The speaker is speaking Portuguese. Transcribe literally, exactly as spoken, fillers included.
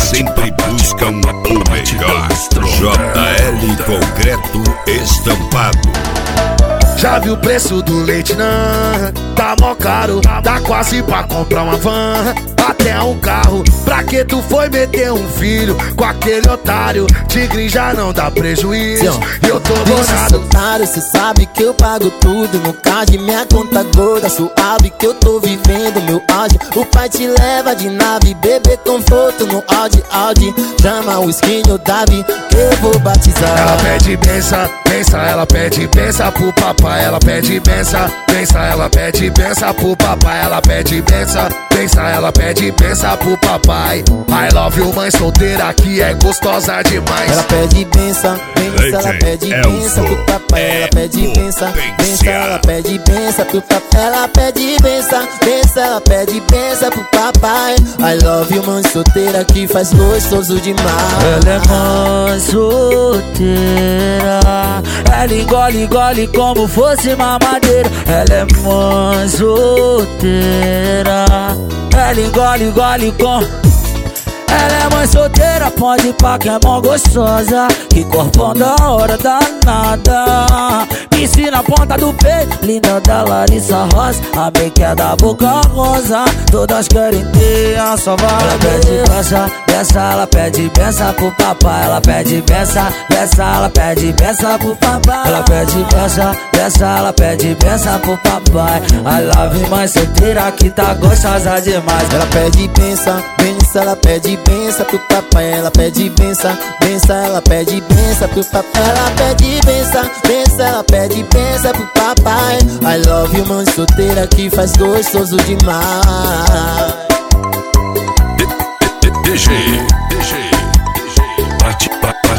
sempre buscam o melhor. J L Concreto Estampado. Já viu o preço do leite, não? Tá mó caro, dá quase pra comprar uma van, até um carro. Pra que tu foi meter um filho com aquele otário? Tigre já não dá prejuízo, e eu tô bonado. Otário, cê sabe que eu pago tudo no card, minha conta gorda, suave que eu tô vivendo meu auge. O pai te leva de nave, bebê conforto no Audi, Audi. Chama o skin o Davi, que eu vou batizar. Ela pede benção, benção, ela pede benção pro papai. Ela pede benção, benção, ela pede benção pro papai. Ela pede benção, benção, ela pede benção pro papai. I love you, mãe solteira que é gostosa demais. Ela pede benção, benção, ela pede benção pro papai. Ela pede benção, benção, ela pede benção pro papai. Ela pede benção, benção, ela pede benção pro papai. I love you, mãe solteira que faz gostoso demais. Ela é mãe solteira, ela engole, engole como fosse mamadeira. Ela é mãe solteira, ela engole, engole com... Ela é mãe solteira, pode pá que é mó gostosa, que corpão da hora danada. Piscina na ponta do peito, linda da Larissa Rosa. A make é da boca rosa, todas querem ter a sua vaga. Ela pede benção, benção, ela pede benção pro papai. Ela pede benção, benção, ela pede benção pro papai. Ela pede benção, benção, ela pede benção pro papai. I love you, mãe solteira que tá gostosa demais. Ela pede benção, benção, ela pede benção pro papai. Ela pede benção, benção, ela pede benção pro papai. Ela pede benção, benção, ela pede benção pro papai. I love you, mãe solteira que faz gostoso demais. D G, D G, bate, bate.